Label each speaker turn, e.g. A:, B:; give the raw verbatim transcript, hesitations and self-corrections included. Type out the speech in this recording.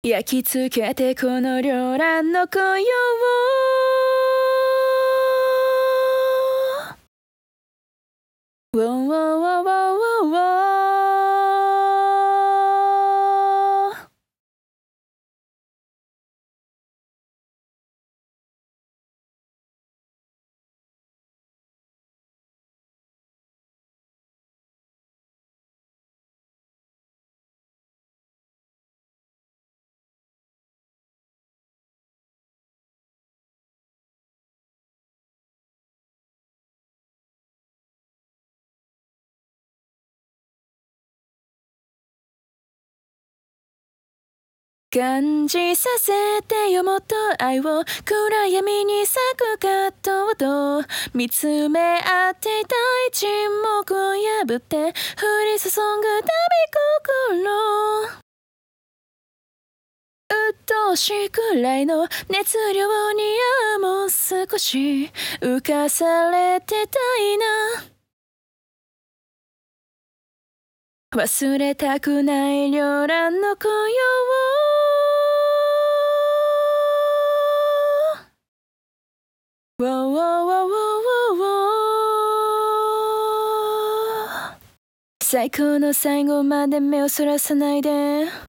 A: 焼き付けてこの両乱の紅葉をウォーウォーウォーウォーウォーウォー感じさせてよもっと愛を暗闇に咲く葛藤と見つめ合っていたい沈黙を破って降り注ぐ旅心鬱陶しいくらいの熱量にああもう少し浮かされてたいな忘れたくない両乱の紅葉をウォーウォーウォーウォーウォー最高の最後まで目をそらさないで